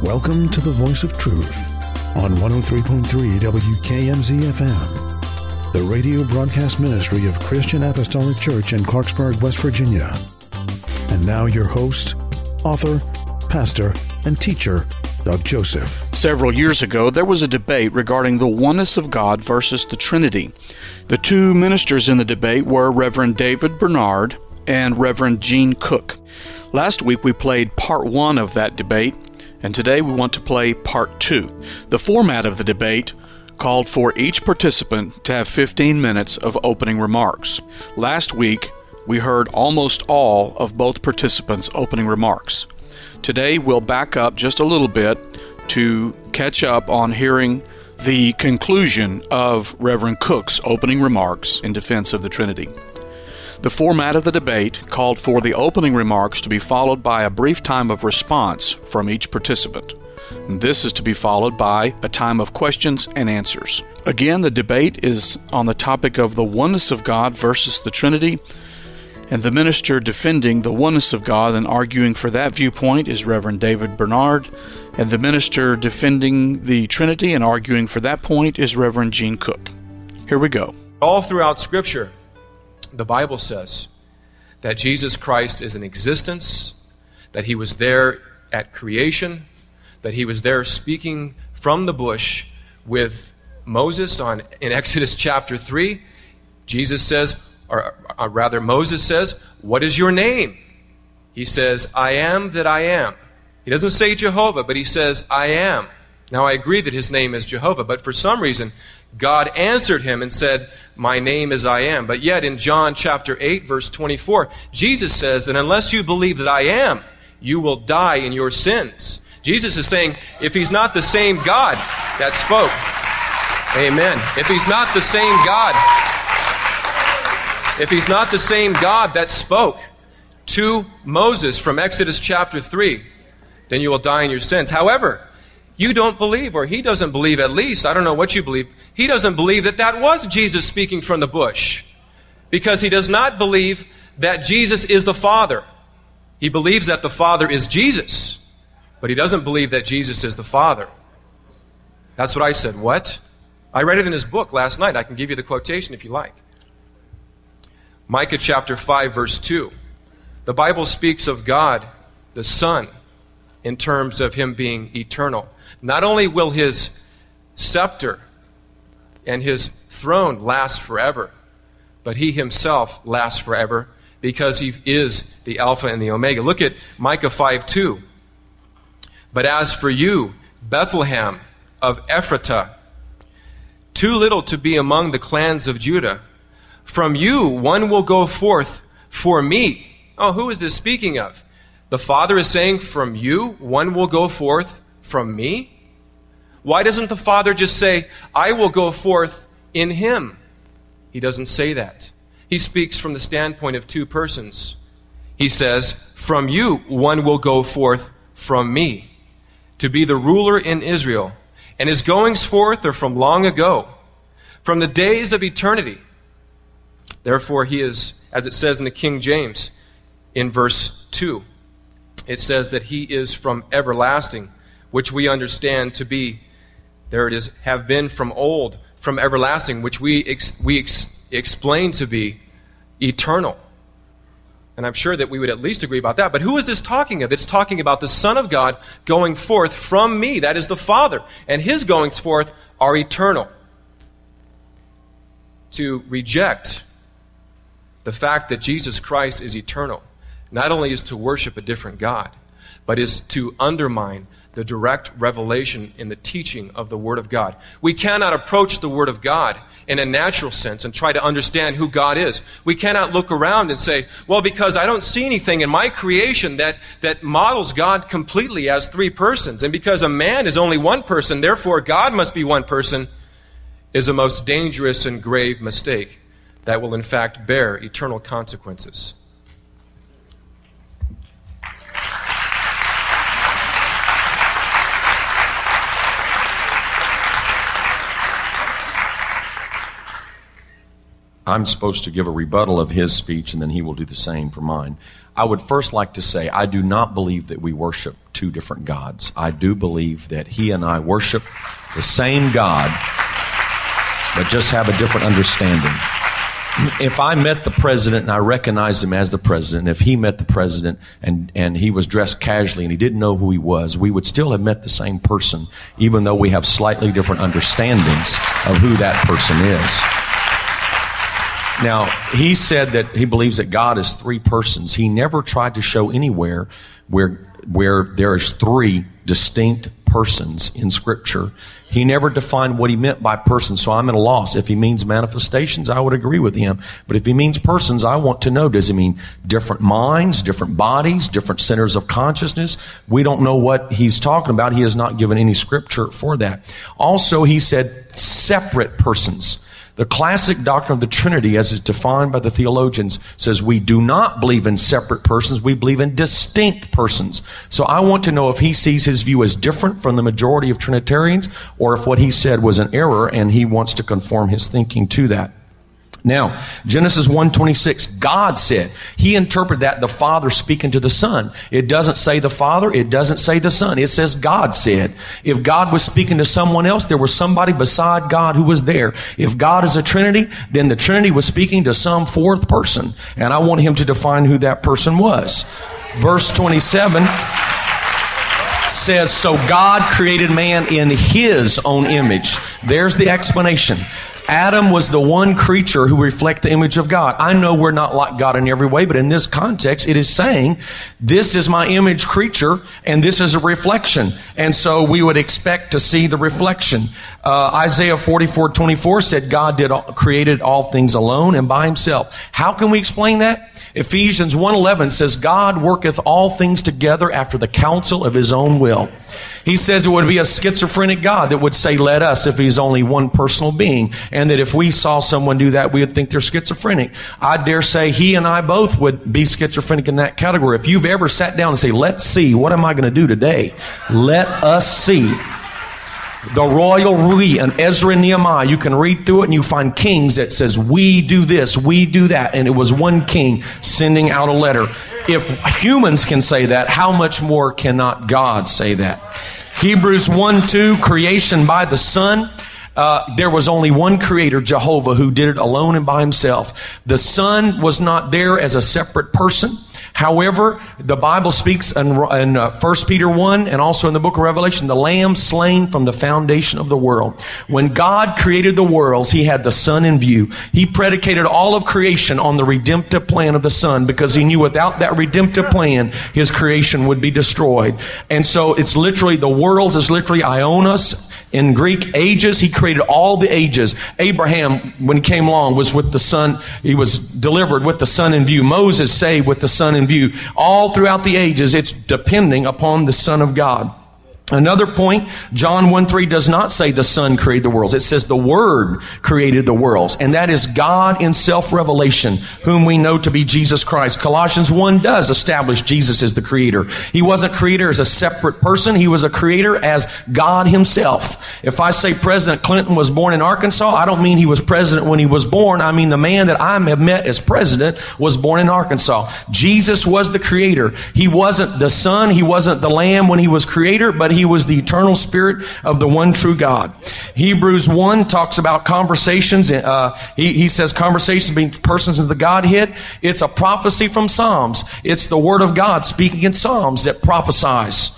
Welcome to the Voice of Truth on 103.3 WKMZ-FM, the radio broadcast ministry of Christian Apostolic Church in Clarksburg, West Virginia. And now your host, author, pastor, and teacher, Doug Joseph. Several years ago, there was a debate regarding the oneness of God versus the Trinity. The two ministers in the debate were Reverend David Bernard and Reverend Gene Cook. Last week, we played part one of that debate, and today we want to play part two. The format of the debate called for each participant to have 15 minutes of opening remarks. Last week, we heard almost all of both participants' opening remarks. Today, we'll back up just a little bit to catch up on hearing the conclusion of Reverend Cook's opening remarks in defense of the Trinity. The format of the debate called for the opening remarks to be followed by a brief time of response from each participant. This is to be followed by a time of questions and answers. Again, the debate is on the topic of the oneness of God versus the Trinity, and the minister defending the oneness of God and arguing for that viewpoint is Reverend David Bernard, and the minister defending the Trinity and arguing for that point is Reverend Gene Cook. Here we go. All throughout Scripture, the Bible says that Jesus Christ is in existence, that He was there at creation, that He was there speaking from the bush with Moses in Exodus chapter 3. Jesus says, or rather Moses says, "What is your name?" He says, "I am that I am." He doesn't say Jehovah, but he says, "I am." Now I agree that his name is Jehovah, but for some reason, God answered him and said, "My name is I am." But yet in John chapter 8, verse 24, Jesus says that unless you believe that I am, you will die in your sins. Jesus is saying, if He's not the same God that spoke, amen. If He's not the same God, if He's not the same God that spoke to Moses from Exodus chapter 3, then you will die in your sins. However, you don't believe, or he doesn't believe at least, I don't know what you believe, he doesn't believe that that was Jesus speaking from the bush, because he does not believe that Jesus is the Father. He believes that the Father is Jesus, but he doesn't believe that Jesus is the Father. That's what I said. What? I read it in his book last night. I can give you the quotation if you like. Micah chapter 5, verse 2. The Bible speaks of God, the Son, in terms of Him being eternal. Not only will His scepter and His throne last forever, but He Himself lasts forever because He is the Alpha and the Omega. Look at Micah 5:2. But as for you, Bethlehem of Ephratah, too little to be among the clans of Judah, from you one will go forth for me. Oh, who is this speaking of? The Father is saying, from you one will go forth from me? Why doesn't the Father just say, I will go forth in Him? He doesn't say that. He speaks from the standpoint of two persons. He says, from you one will go forth from me, to be the ruler in Israel. And His goings forth are from long ago, from the days of eternity. Therefore He is, as it says in the King James, in verse 2, it says that He is from everlasting, which we understand to be, there it is, have been from old, from everlasting, which we explain to be eternal. And I'm sure that we would at least agree about that. But who is this talking of? It's talking about the Son of God going forth from me. That is the Father. And His goings forth are eternal. To reject the fact that Jesus Christ is eternal not only is to worship a different God, but is to undermine the direct revelation in the teaching of the Word of God. We cannot approach the Word of God in a natural sense and try to understand who God is. We cannot look around and say, well, because I don't see anything in my creation that models God completely as three persons, and because a man is only one person, therefore God must be one person, is a most dangerous and grave mistake that will in fact bear eternal consequences. I'm supposed to give a rebuttal of his speech, and then he will do the same for mine. I would first like to say I do not believe that we worship two different gods. I do believe that he and I worship the same God, but just have a different understanding. If I met the president and I recognized him as the president, if he met the president and he was dressed casually and he didn't know who he was, we would still have met the same person, even though we have slightly different understandings of who that person is. Now, he said that he believes that God is three persons. He never tried to show anywhere where there is three distinct persons in Scripture. He never defined what he meant by person, so I'm at a loss. If he means manifestations, I would agree with him. But if he means persons, I want to know, does he mean different minds, different bodies, different centers of consciousness? We don't know what he's talking about. He has not given any Scripture for that. Also, he said separate persons. The classic doctrine of the Trinity, as is defined by the theologians, says we do not believe in separate persons, we believe in distinct persons. So I want to know if he sees his view as different from the majority of Trinitarians, or if what he said was an error and he wants to conform his thinking to that. Now, Genesis 1:26, God said. He interpreted that the Father speaking to the Son. It doesn't say the Father, it doesn't say the Son. It says God said. If God was speaking to someone else, there was somebody beside God who was there. If God is a Trinity, then the Trinity was speaking to some fourth person. And I want him to define who that person was. Verse 27 says, so God created man in his own image. There's the explanation. Adam was the one creature who reflects the image of God. I know we're not like God in every way, but in this context, it is saying, this is my image creature, and this is a reflection. And so we would expect to see the reflection. Isaiah 44:24 said God created all things alone and by himself. How can we explain that? Ephesians 1:11 says, God worketh all things together after the counsel of his own will. He says it would be a schizophrenic God that would say, let us, if he's only one personal being. And that if we saw someone do that, we would think they're schizophrenic. I dare say he and I both would be schizophrenic in that category. If you've ever sat down and say, let's see, what am I going to do today? Let us see. The royal we and Ezra and Nehemiah, you can read through it and you find kings that says, we do this, we do that. And it was one king sending out a letter. If humans can say that, how much more cannot God say that? Hebrews 1:2, creation by the Son. There was only one creator, Jehovah, who did it alone and by himself. The Son was not there as a separate person. However, the Bible speaks in 1 Peter 1 and also in the book of Revelation, the Lamb slain from the foundation of the world. When God created the worlds, he had the Son in view. He predicated all of creation on the redemptive plan of the Son because he knew without that redemptive plan, his creation would be destroyed. And so it's literally, the worlds is literally Ionos. In Greek, ages, he created all the ages. Abraham, when he came along, was with the Son. He was delivered with the Son in view. Moses saved with the Son in view. All throughout the ages, it's depending upon the Son of God. Another point, John 1:3 does not say the Son created the worlds. It says the Word created the worlds. And that is God in self-revelation, whom we know to be Jesus Christ. Colossians 1 does establish Jesus as the creator. He wasn't creator as a separate person. He was a creator as God himself. If I say President Clinton was born in Arkansas, I don't mean he was president when he was born. I mean the man that I have met as president was born in Arkansas. Jesus was the creator. He wasn't the Son. He wasn't the Lamb when he was creator, but he was the eternal Spirit of the one true God. Hebrews 1 talks about conversations. He says conversations between persons of the Godhead. It's a prophecy from Psalms. It's the Word of God speaking in Psalms that prophesies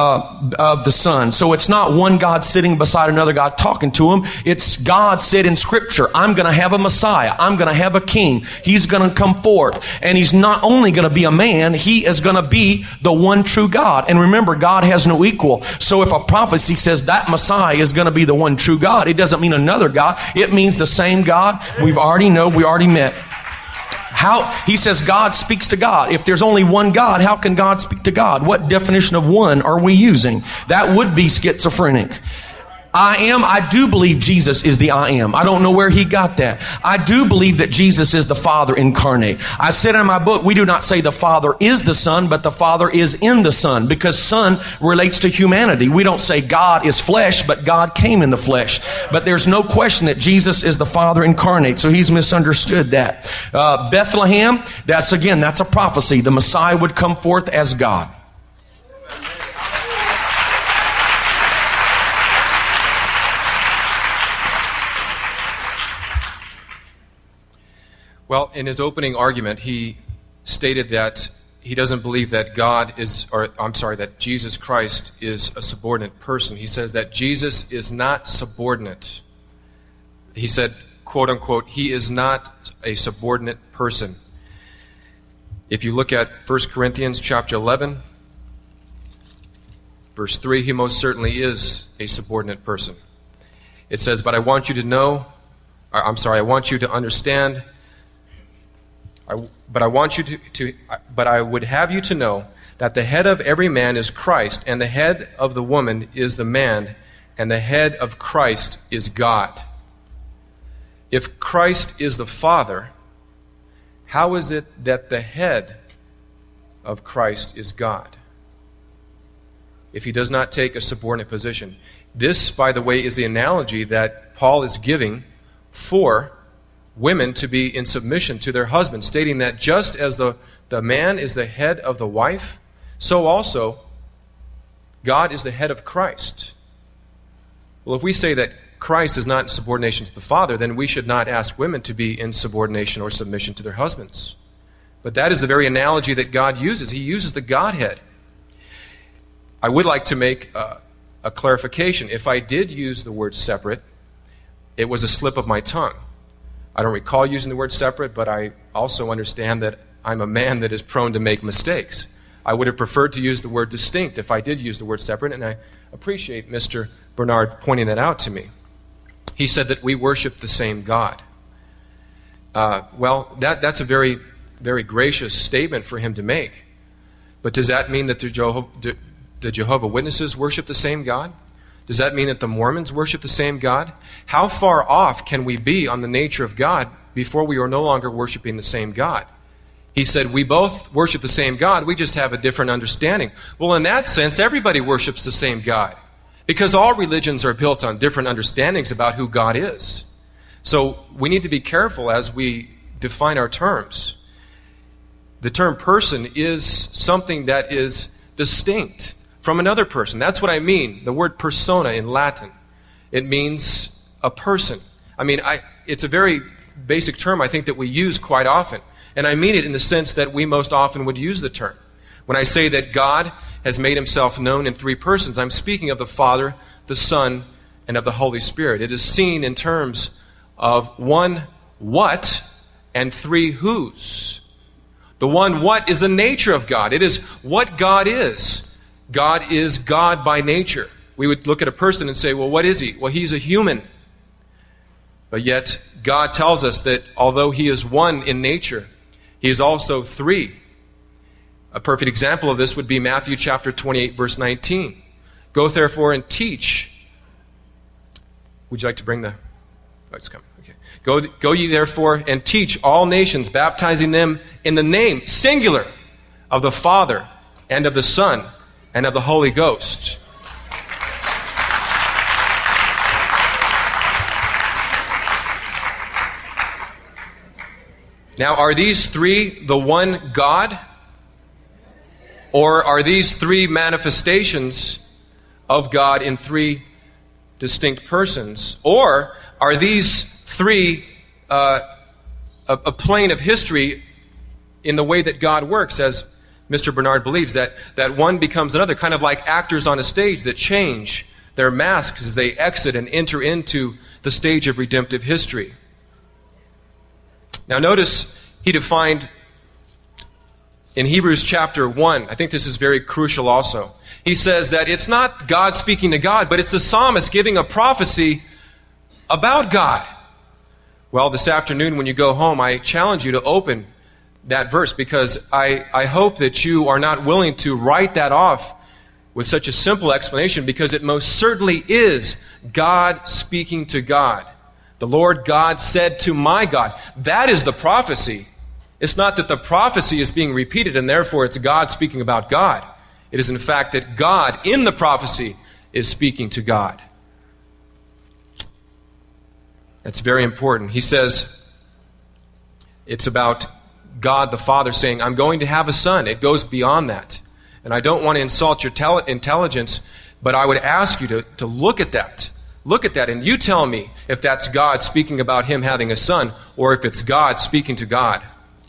of the Son. So it's not one God sitting beside another God talking to him. It's God said in Scripture, I'm going to have a Messiah. I'm going to have a king. He's going to come forth. And he's not only going to be a man, he is going to be the one true God. And remember, God has no equal. So if a prophecy says that Messiah is going to be the one true God, it doesn't mean another God. It means the same God we already met. He says God speaks to God. If there's only one God, how can God speak to God? What definition of one are we using? That would be schizophrenic. I do believe Jesus is the I am. I don't know where he got that. I do believe that Jesus is the Father incarnate. I said in my book, we do not say the Father is the Son, but the Father is in the Son, because Son relates to humanity. We don't say God is flesh, but God came in the flesh. But there's no question that Jesus is the Father incarnate, so he's misunderstood that. Bethlehem, that's a prophecy. The Messiah would come forth as God. Well, in his opening argument, he stated that he doesn't believe that that Jesus Christ is a subordinate person. He says that Jesus is not subordinate. He said, quote unquote, he is not a subordinate person. If you look at 1 Corinthians chapter 11, verse 3, he most certainly is a subordinate person. It says, but I want you to understand, but I would have you to know that the head of every man is Christ, and the head of the woman is the man, and the head of Christ is God. If Christ is the Father, how is it that the head of Christ is God? If he does not take a subordinate position. This, by the way, is the analogy that Paul is giving for women to be in submission to their husbands, stating that just as the man is the head of the wife, so also God is the head of Christ. Well, if we say that Christ is not in subordination to the Father, then we should not ask women to be in subordination or submission to their husbands. But that is the very analogy that God uses. He uses the Godhead. I would like to make a clarification. If I did use the word separate, it was a slip of my tongue. I don't recall using the word separate, but I also understand that I'm a man that is prone to make mistakes. I would have preferred to use the word distinct if I did use the word separate, and I appreciate Mr. Bernard pointing that out to me. He said that we worship the same God. Well, that's a very, very gracious statement for him to make. But does that mean that the Jehovah's Witnesses worship the same God? Does that mean that the Mormons worship the same God? How far off can we be on the nature of God before we are no longer worshiping the same God? He said, we both worship the same God, we just have a different understanding. Well, in that sense, everybody worships the same God, because all religions are built on different understandings about who God is. So we need to be careful as we define our terms. The term person is something that is distinct from another person. That's what I mean. The word persona in Latin, it means a person. I mean, it's a very basic term I think that we use quite often. And I mean it in the sense that we most often would use the term. When I say that God has made himself known in three persons, I'm speaking of the Father, the Son, and of the Holy Spirit. It is seen in terms of one what and three whos. The one what is the nature of God. It is what God is. God is God by nature. We would look at a person and say, well, what is he? Well, he's a human. But yet, God tells us that although he is one in nature, he is also three. A perfect example of this would be Matthew chapter 28, verse 19. Go therefore and teach. Would you like to bring the... Oh, it's coming. Okay. Go ye therefore and teach all nations, baptizing them in the name, singular, of the Father and of the Son and of the Holy Ghost. Now, are these three the one God? Or are these three manifestations of God in three distinct persons? Or are these three a plane of history in the way that God works, as Mr. Bernard believes, that one becomes another, kind of like actors on a stage that change their masks as they exit and enter into the stage of redemptive history? Now notice he defined in Hebrews chapter 1, I think this is very crucial also. He says that it's not God speaking to God, but it's the psalmist giving a prophecy about God. Well, this afternoon when you go home, I challenge you to open that verse, because I hope that you are not willing to write that off with such a simple explanation, because it most certainly is God speaking to God. The Lord God said to my God. That is the prophecy. It's not that the prophecy is being repeated and therefore it's God speaking about God. It is in fact that God in the prophecy is speaking to God. That's very important. He says it's about God the Father saying, I'm going to have a son. It goes beyond that. And I don't want to insult your intelligence, but I would ask you to look at that. Look at that and you tell me if that's God speaking about him having a son or if it's God speaking to God.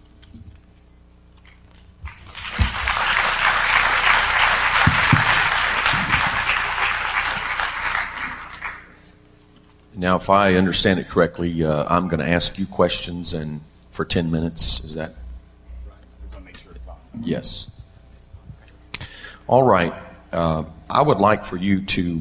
Now, if I understand it correctly, I'm going to ask you questions and for 10 minutes. Is that? Yes. All right. I would like for you to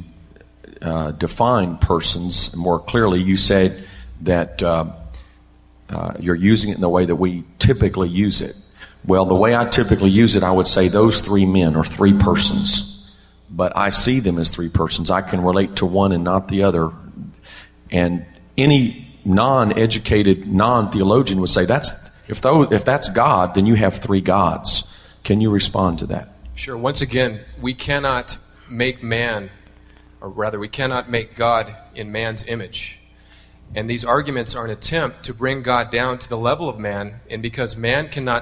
define persons more clearly. You said that you're using it in the way that we typically use it. Well, the way I typically use it, I would say those three men are three persons. But I see them as three persons. I can relate to one and not the other. And any non-educated, non-theologian would say, if that's God, then you have three gods. Can you respond to that? Sure. Once again, we cannot make man, or rather we cannot make God in man's image. And these arguments are an attempt to bring God down to the level of man, and because man cannot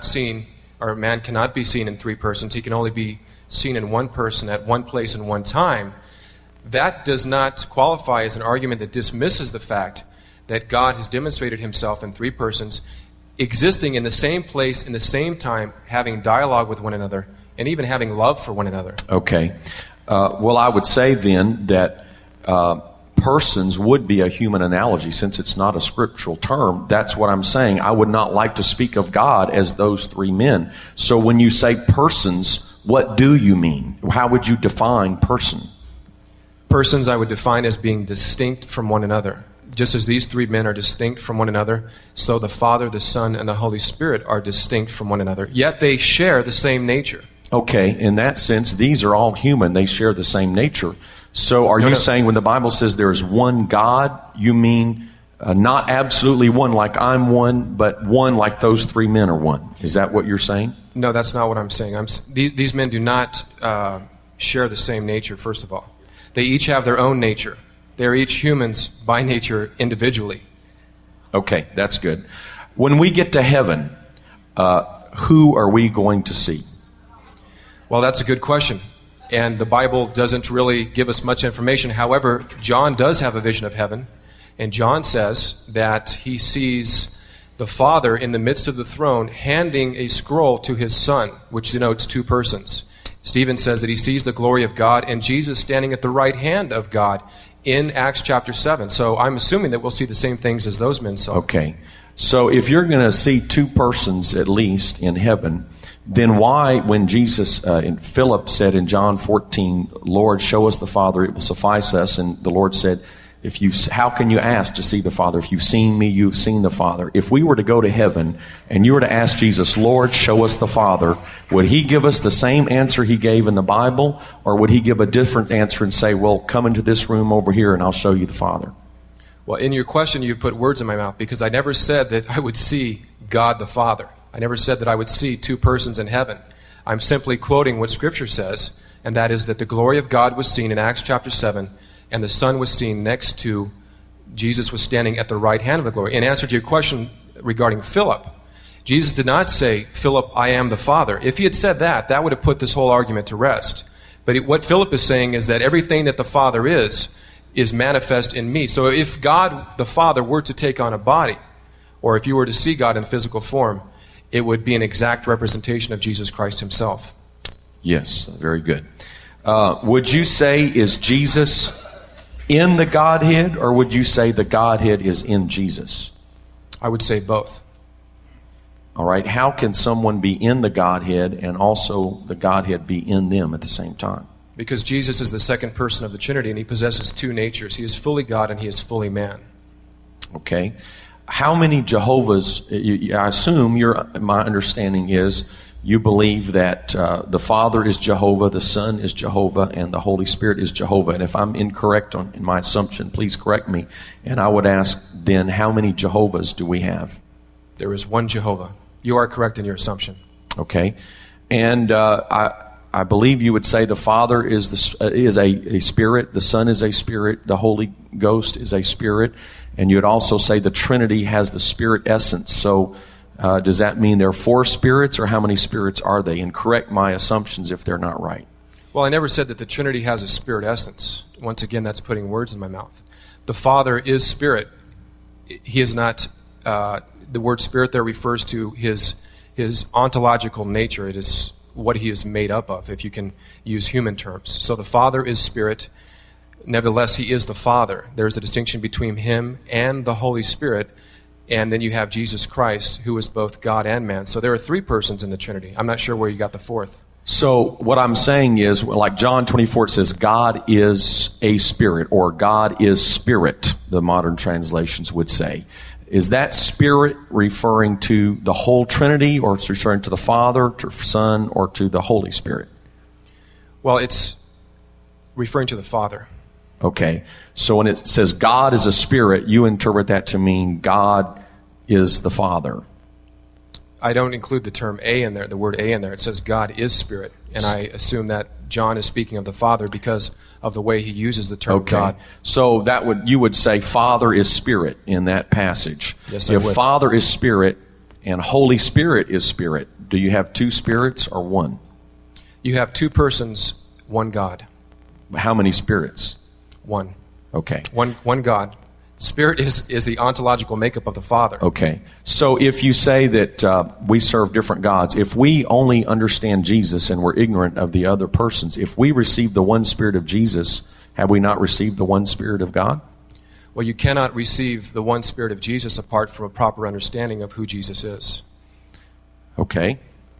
be seen in three persons, he can only be seen in one person at one place and one time. That does not qualify as an argument that dismisses the fact that God has demonstrated himself in three persons, existing in the same place, in the same time, having dialogue with one another, and even having love for one another. Okay. Well, I would say then that persons would be a human analogy since it's not a scriptural term. That's what I'm saying. I would not like to speak of God as those three men. So when you say persons, what do you mean? How would you define person? Persons I would define as being distinct from one another. Just as these three men are distinct from one another, so the Father, the Son, and the Holy Spirit are distinct from one another. Yet they share the same nature. Okay, in that sense, these are all human. They share the same nature. So are you saying when the Bible says there is one God, you mean not absolutely one like I'm one, but one like those three men are one? Is that what you're saying? No, that's not what I'm saying. These men do not share the same nature, first of all. They each have their own nature. They're each humans by nature individually. Okay, that's good. When we get to heaven, who are we going to see? Well, that's a good question. And the Bible doesn't really give us much information. However, John does have a vision of heaven. And John says that he sees the Father in the midst of the throne handing a scroll to his Son, which denotes two persons. Stephen says that he sees the glory of God and Jesus standing at the right hand of God in Acts chapter 7. So I'm assuming that we'll see the same things as those men saw. Okay. So if you're going to see two persons at least in heaven, then why, when Jesus and Philip said in John 14, Lord, show us the Father, it will suffice us. And the Lord said, how can you ask to see the Father? If you've seen me, you've seen the Father. If we were to go to heaven and you were to ask Jesus, Lord, show us the Father, would he give us the same answer he gave in the Bible? Or would he give a different answer and say, well, come into this room over here and I'll show you the Father? Well, in your question, you put words in my mouth because I never said that I would see God the Father. I never said that I would see two persons in heaven. I'm simply quoting what Scripture says, and that is that the glory of God was seen in Acts chapter 7, and the Son was seen next to Jesus was standing at the right hand of the glory. In answer to your question regarding Philip, Jesus did not say, Philip, I am the Father. If he had said that, that would have put this whole argument to rest. But what Philip is saying is that everything that the Father is manifest in me. So if God the Father were to take on a body, or if you were to see God in physical form, it would be an exact representation of Jesus Christ himself. Yes, very good. Would you say, is Jesus in the Godhead, or would you say the Godhead is in Jesus? I would say both. All right. How can someone be in the Godhead and also the Godhead be in them at the same time? Because Jesus is the second person of the Trinity, and he possesses two natures. He is fully God and he is fully man. Okay. How many Jehovah's, I assume my understanding is you believe that the Father is Jehovah, the Son is Jehovah, and the Holy Spirit is Jehovah. And if I'm incorrect in my assumption, please correct me. And I would ask then, how many Jehovah's do we have? There is one Jehovah. You are correct in your assumption. Okay. And I believe you would say the Father is a spirit, the Son is a spirit, the Holy Ghost is a spirit, and you would also say the Trinity has the Spirit essence. So does that mean there are four spirits, or how many spirits are they? And correct my assumptions if they're not right. Well, I never said that the Trinity has a Spirit essence. Once again, that's putting words in my mouth. the Father is spirit. He is not, the word spirit there refers to his ontological nature. It is what he is made up of, if you can use human terms. So the Father is spirit. Nevertheless, he is the Father. There's a distinction between him and the Holy Spirit. And then you have Jesus Christ, who is both God and man. So there are three persons in the Trinity. I'm not sure where you got the fourth. So what I'm saying is, like John 24, it says, God is a spirit, or God is spirit, the modern translations would say. Is that spirit referring to the whole Trinity, or it's referring to the Father, to the Son, or to the Holy Spirit? Well, it's referring to the Father. Okay. So when it says God is a spirit, you interpret that to mean God is the Father. I don't include the term a in there, the word a in there. It says God is spirit. And I assume that John is speaking of the Father because of the way he uses the term God. So you would say Father is spirit in that passage. Yes, I would. If Father is spirit and Holy Spirit is spirit, do you have two spirits or one? You have two persons, one God. How many spirits? One. Okay. One God. Spirit is the ontological makeup of the Father. Okay. So if you say that we serve different gods, if we only understand Jesus and we're ignorant of the other persons, if we receive the one Spirit of Jesus, have we not received the one Spirit of God? Well, you cannot receive the one Spirit of Jesus apart from a proper understanding of who Jesus is. Okay.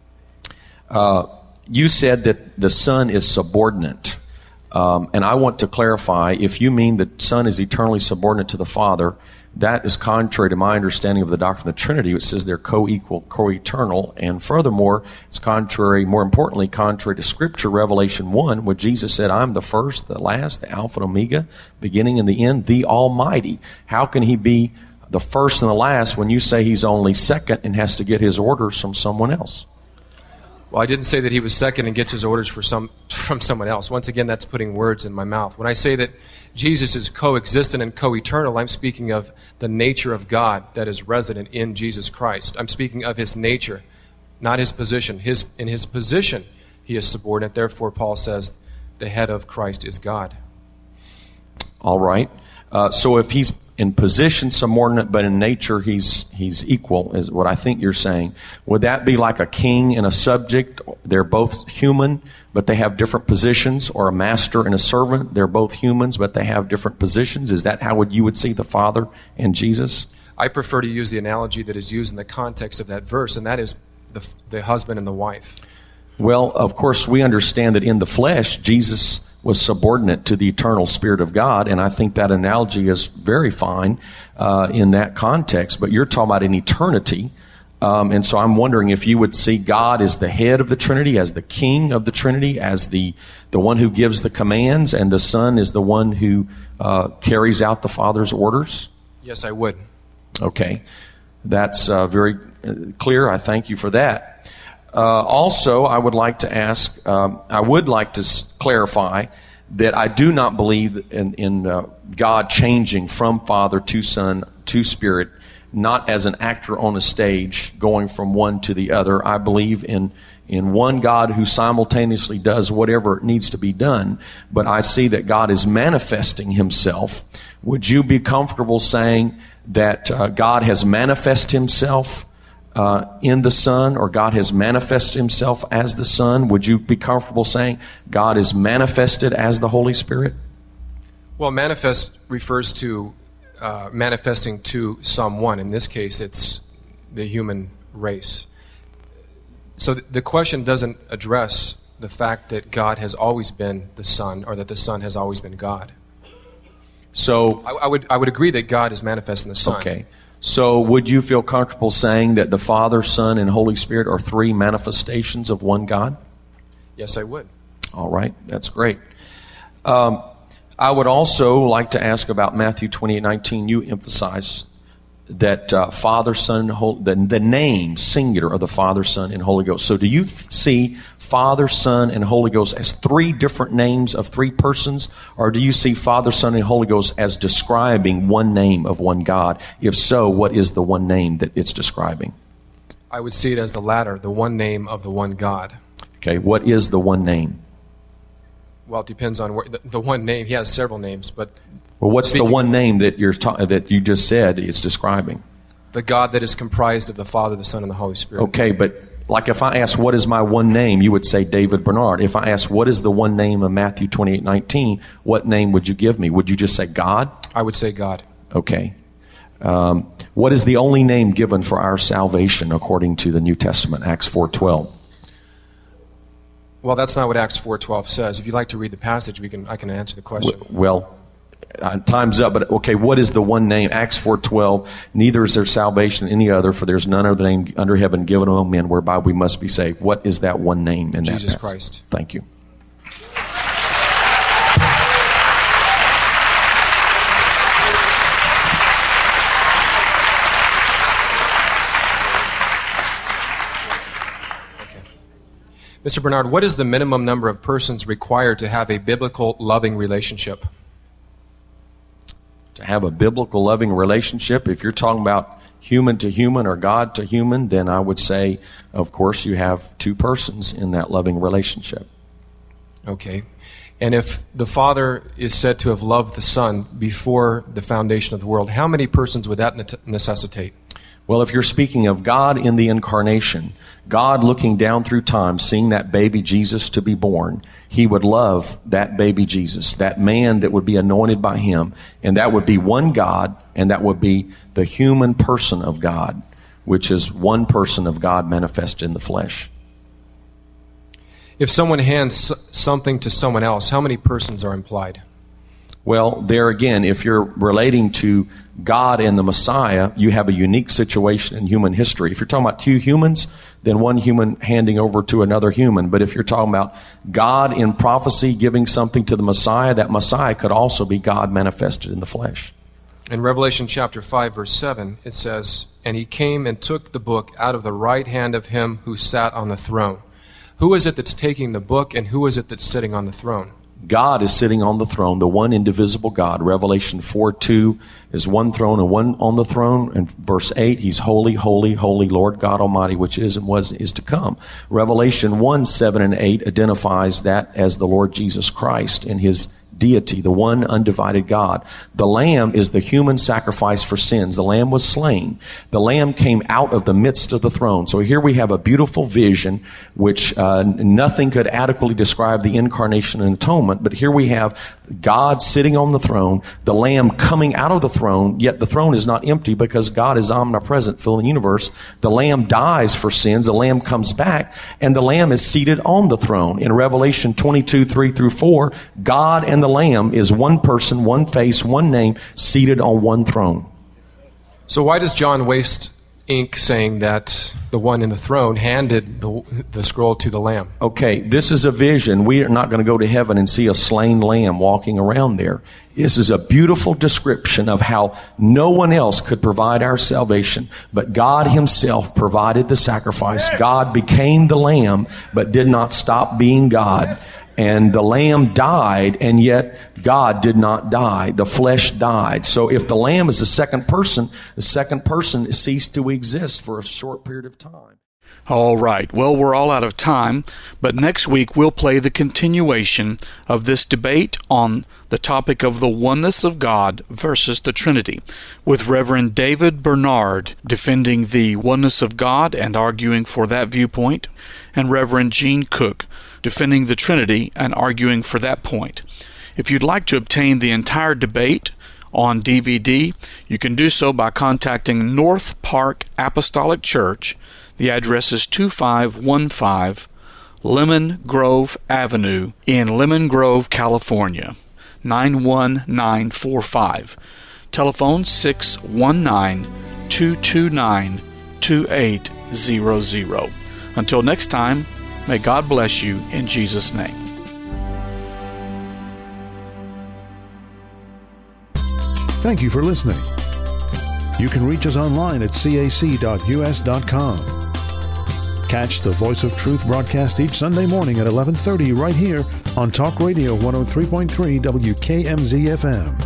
You said that the Son is subordinate. And I want to clarify, if you mean the Son is eternally subordinate to the Father, that is contrary to my understanding of the doctrine of the Trinity, which says they're co-equal, co-eternal. And furthermore, it's contrary, more importantly, contrary to Scripture, Revelation 1, where Jesus said, I'm the first, the last, the Alpha and Omega, beginning and the end, the Almighty. How can he be the first and the last when you say he's only second and has to get his orders from someone else? Well, I didn't say that he was second and gets his orders from someone else. Once again, that's putting words in my mouth. When I say that Jesus is coexistent and co-eternal, I'm speaking of the nature of God that is resident in Jesus Christ. I'm speaking of his nature, not his position. In his position, he is subordinate. Therefore, Paul says the head of Christ is God. All right. So if he's in position subordinate, but in nature he's equal, is what I think you're saying. Would that be like a king and a subject? They're both human, but they have different positions, or a master and a servant? They're both humans, but they have different positions. Is that how you would see the Father and Jesus? I prefer to use the analogy that is used in the context of that verse, and that is the husband and the wife. Well, of course, we understand that in the flesh, Jesus was subordinate to the eternal Spirit of God, and I think that analogy is very fine in that context. But you're talking about in eternity, and so I'm wondering if you would see God as the head of the Trinity, as the king of the Trinity, as the one who gives the commands, and the Son is the one who carries out the Father's orders? Yes, I would. Okay. That's very clear. I thank you for that. Also, I would like to ask, clarify that I do not believe in God changing from Father to Son to Spirit, not as an actor on a stage going from one to the other. I believe in one God who simultaneously does whatever needs to be done, but I see that God is manifesting himself. Would you be comfortable saying that God has manifested himself in the Son, or God has manifested himself as the Son? Would you be comfortable saying God is manifested as the Holy Spirit? Well, manifest refers to manifesting to someone. In this case, it's the human race. So the question doesn't address the fact that God has always been the Son, or that the Son has always been God. So I would agree that God is manifest in the Son. Okay. So would you feel comfortable saying that the Father, Son, and Holy Spirit are three manifestations of one God? Yes, I would. All right. That's great. I would also like to ask about Matthew 28:19. You emphasized that Father, Son, the name singular of the Father, Son, and Holy Ghost. So do you see Father, Son, and Holy Ghost as three different names of three persons? Or do you see Father, Son, and Holy Ghost as describing one name of one God? If so, what is the one name that it's describing? I would see it as the latter, the one name of the one God. Okay, what is the one name? Well, it depends on where the one name. He has several names, but Well, what's the one name that that you just said it's describing? The God that is comprised of the Father, the Son, and the Holy Spirit. Okay, but like if I ask, what is my one name, you would say David Bernard. If I ask, what is the one name of Matthew 28:19, what name would you give me? Would you just say God? I would say God. Okay. What is the only name given for our salvation according to the New Testament, Acts 4:12? Well, that's not what Acts 4:12 says. If you'd like to read the passage, I can answer the question. Well, time's up, but okay, what is the one name? Acts 4:12, neither is there salvation in any other, for there's none other name under heaven given among men whereby we must be saved. What is that one name in that Jesus passage? Christ. Thank you. Mr. Bernard, what is the minimum number of persons required to have a biblical loving relationship? To have a biblical loving relationship, if you're talking about human to human or God to human, then I would say, of course, you have two persons in that loving relationship. Okay. And if the Father is said to have loved the Son before the foundation of the world, how many persons would that necessitate? Well, if you're speaking of God in the incarnation, God looking down through time, seeing that baby Jesus to be born, he would love that baby Jesus, that man that would be anointed by him, and that would be one God, and that would be the human person of God, which is one person of God manifested in the flesh. If someone hands something to someone else, how many persons are implied? Well, there again, if you're relating to God and the Messiah, you have a unique situation in human history. If you're talking about two humans, then one human handing over to another human. But if you're talking about God in prophecy giving something to the Messiah, that Messiah could also be God manifested in the flesh. In Revelation chapter 5, verse 7, it says, "And he came and took the book out of the right hand of him who sat on the throne." Who is it that's taking the book, and who is it that's sitting on the throne? God is sitting on the throne, the one indivisible God. Revelation 4:2 is one throne and one on the throne. And verse 8, he's holy, holy, holy, Lord God Almighty, which is and was is to come. Revelation 1:7 and 8 identifies that as the Lord Jesus Christ in his deity, the one undivided God. The Lamb is the human sacrifice for sins. The Lamb was slain. The Lamb came out of the midst of the throne. So here we have a beautiful vision which nothing could adequately describe the incarnation and atonement, but here we have God sitting on the throne, the Lamb coming out of the throne, yet the throne is not empty because God is omnipresent, filling the universe. The Lamb dies for sins, the Lamb comes back, and the Lamb is seated on the throne. In Revelation 22:3-4, God and the Lamb is one person, one face, one name, seated on one throne. So why does John waste ink saying that the one in the throne handed the scroll to the Lamb? Okay, this is a vision. We are not going to go to heaven and see a slain lamb walking around there. This is a beautiful description of how no one else could provide our salvation, but God himself provided the sacrifice. God became the Lamb, but did not stop being God. And the Lamb died, and yet God did not die. The flesh died. So if the Lamb is the second person ceased to exist for a short period of time. All right. Well, we're all out of time, but next week we'll play the continuation of this debate on the topic of the oneness of God versus the Trinity, with Reverend David Bernard defending the oneness of God and arguing for that viewpoint, and Reverend Gene Cook defending the Trinity and arguing for that point. If you'd like to obtain the entire debate on DVD, you can do so by contacting North Park Apostolic Church. The address is 2515 Lemon Grove Avenue in Lemon Grove, California, 91945. Telephone 619-229-2800. Until next time, may God bless you in Jesus' name. Thank you for listening. You can reach us online at cac.us.com. Catch the Voice of Truth broadcast each Sunday morning at 11:30 right here on Talk Radio 103.3 WKMZ FM.